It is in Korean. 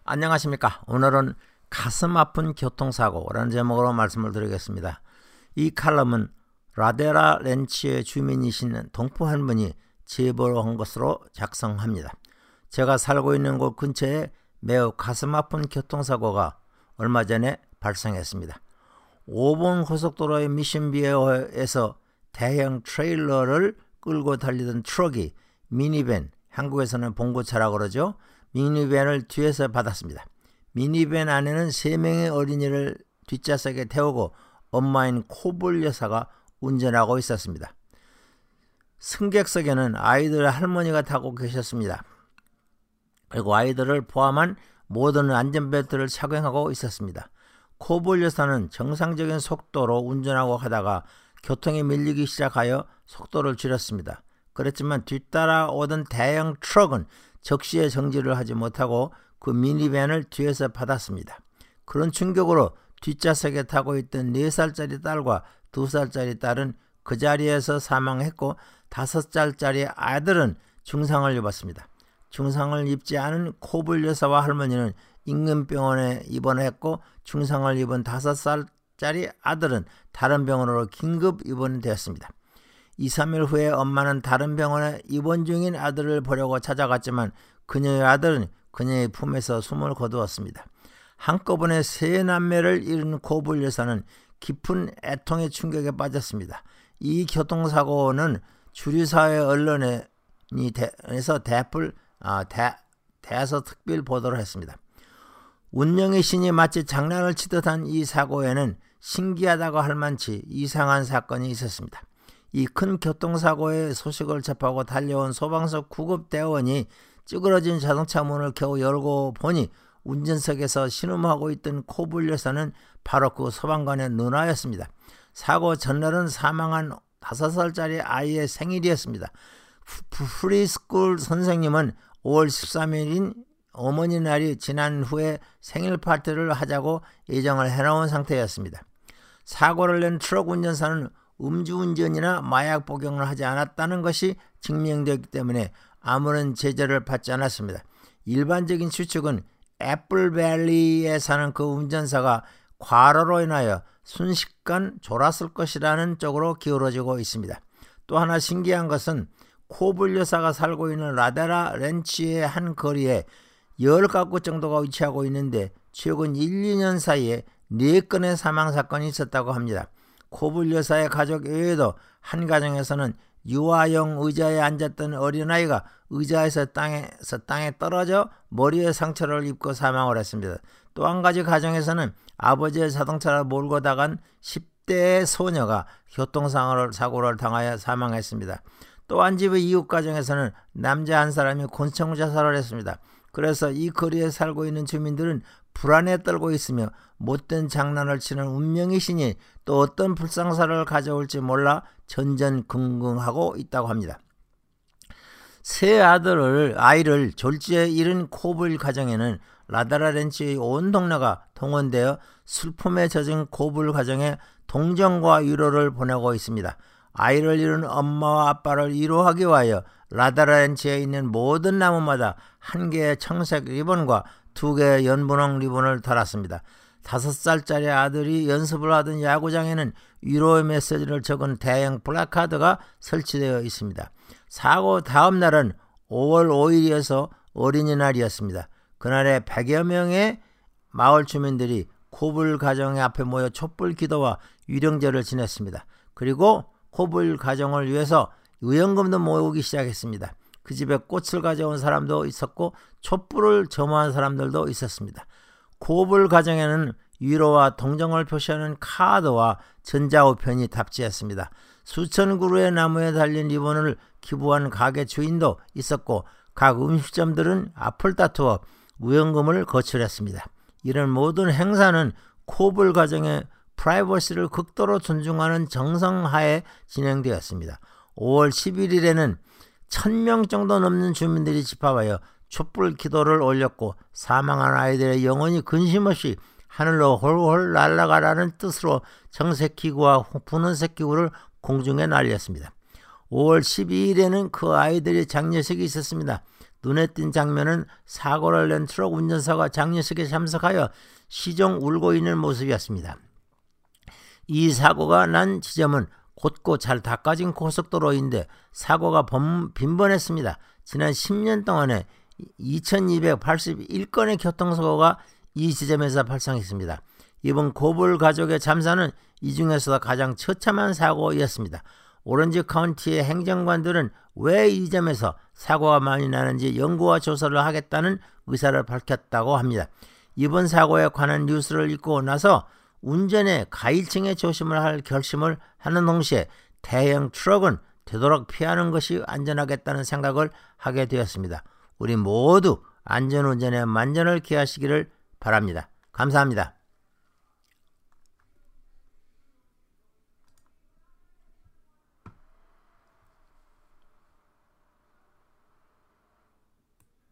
안녕하십니까. 오늘은 가슴 아픈 교통사고라는 제목으로 말씀을 드리겠습니다. 이 칼럼은 라데라 렌치의 주민이신 동포 한 분이 제보를 한 것으로 작성합니다. 제가 살고 있는 곳 근처에 매우 가슴 아픈 교통사고가 얼마 전에 발생했습니다. 5번 고속도로의 미션비어에서 대형 트레일러를 끌고 달리던 트럭이 미니밴, 한국에서는 봉고차라고 그러죠. 미니밴을 뒤에서 받았습니다. 미니밴 안에는 3명의 어린이를 뒷좌석에 태우고 엄마인 코볼 여사가 운전하고 있었습니다. 승객석에는 아이들의 할머니가 타고 계셨습니다. 그리고 아이들을 포함한 모든 안전벨트를 착용하고 있었습니다. 코볼 여사는 정상적인 속도로 운전하고 하다가 교통에 밀리기 시작하여 속도를 줄였습니다. 그렇지만 뒤따라오던 대형 트럭은 적시에 정지를 하지 못하고 그 미니밴을 뒤에서 받았습니다. 그런 충격으로 뒷좌석에 타고 있던 4살짜리 딸과 2살짜리 딸은 그 자리에서 사망했고 5살짜리 아들은 중상을 입었습니다. 중상을 입지 않은 코볼 여사와 할머니는 인근 병원에 입원했고 중상을 입은 5살짜리 아들은 다른 병원으로 긴급 입원되었습니다. 2, 3일 후에 엄마는 다른 병원에 입원 중인 아들을 보려고 찾아갔지만 그녀의 아들은 그녀의 품에서 숨을 거두었습니다. 한꺼번에 3남매를 잃은 코볼 여사는 깊은 애통의 충격에 빠졌습니다. 이 교통사고는 주류사회 언론에서 대서 특별 보도를 했습니다. 운명의 신이 마치 장난을 치듯 한 이 사고에는 신기하다고 할 만치 이상한 사건이 있었습니다. 이 큰 교통사고의 소식을 접하고 달려온 소방서 구급대원이 찌그러진 자동차 문을 겨우 열고 보니 운전석에서 신음하고 있던 코볼 여사는 바로 그 소방관의 누나였습니다. 사고 전날은 사망한 5살짜리 아이의 생일이었습니다. 프리스쿨 선생님은 5월 13일인 어머니 날이 지난 후에 생일 파티를 하자고 예정을 해놓은 상태였습니다. 사고를 낸 트럭 운전사는 음주운전이나 마약 복용을 하지 않았다는 것이 증명되기 때문에 아무런 제재를 받지 않았습니다. 일반적인 추측은 애플밸리에 사는 그 운전사가 과로로 인하여 순식간 졸았을 것이라는 쪽으로 기울어지고 있습니다. 또 하나 신기한 것은 코볼 여사가 살고 있는 라데라 렌치의 한 거리에 10가구 정도가 위치하고 있는데 최근 1, 2년 사이에 4건의 사망사건이 있었다고 합니다. 코볼 여사의 가족 외에도 한 가정에서는 유아용 의자에 앉았던 어린아이가 의자에서 땅에 떨어져 머리에 상처를 입고 사망을 했습니다. 또 한 가지 가정에서는 아버지의 자동차를 몰고 다간 10대의 소녀가 교통사고를 당하여 사망했습니다. 또 한 집의 이웃 가정에서는 남자 한 사람이 곤충 자살을 했습니다. 그래서 이 거리에 살고 있는 주민들은 불안에 떨고 있으며 못된 장난을 치는 운명의 신이 또 어떤 불상사를 가져올지 몰라 전전긍긍하고 있다고 합니다. 세 아이를 졸지에 잃은 코볼 가정에는 라데라 렌치의 온 동네가 동원되어 슬픔에 젖은 코볼 가정에 동정과 위로를 보내고 있습니다. 아이를 잃은 엄마와 아빠를 위로하기 위하여 라데라 렌치에 있는 모든 나무마다 1개의 청색 리본과 2개의 연분홍 리본을 달았습니다. 5살짜리 아들이 연습을 하던 야구장에는 위로의 메시지를 적은 대형 플래카드가 설치되어 있습니다. 사고 다음 날은 5월 5일이어서 어린이날이었습니다. 그날에 100여 명의 마을 주민들이 코볼 가정 앞에 모여 촛불 기도와 유령제를 지냈습니다. 그리고 코볼 가정을 위해서 의원금도 모으기 시작했습니다. 그 집에 꽃을 가져온 사람도 있었고 촛불을 점화한 사람들도 있었습니다. 코볼 가정에는 위로와 동정을 표시하는 카드와 전자우편이 답지했습니다. 수천 그루의 나무에 달린 리본을 기부한 가게 주인도 있었고 각 음식점들은 앞을 다투어 의원금을 거출했습니다. 이런 모든 행사는 코볼 가정의 프라이버시를 극도로 존중하는 정성하에 진행되었습니다. 5월 11일에는 1000명 정도 넘는 주민들이 집합하여 촛불 기도를 올렸고 사망한 아이들의 영혼이 근심없이 하늘로 홀홀 날아가라는 뜻으로 정색기구와 분홍색 기구를 공중에 날렸습니다. 5월 12일에는 그 아이들의 장례식이 있었습니다. 눈에 띈 장면은 사고를 낸 트럭 운전사가 장례식에 참석하여 시종 울고 있는 모습이었습니다. 이 사고가 난 지점은 곧고 잘 닦아진 고속도로인데 사고가 빈번했습니다. 지난 10년 동안에 2281건의 교통사고가 이 지점에서 발생했습니다. 이번 고불 가족의 참사는 이 중에서도 가장 처참한 사고였습니다. 오렌지 카운티의 행정관들은 왜 이 점에서 사고가 많이 나는지 연구와 조사를 하겠다는 의사를 밝혔다고 합니다. 이번 사고에 관한 뉴스를 읽고 나서 운전에 가일층에 조심을 할 결심을 하는 동시에 대형 트럭은 되도록 피하는 것이 안전하겠다는 생각을 하게 되었습니다. 우리 모두 안전운전에 만전을 기하시기를 바랍니다. 감사합니다.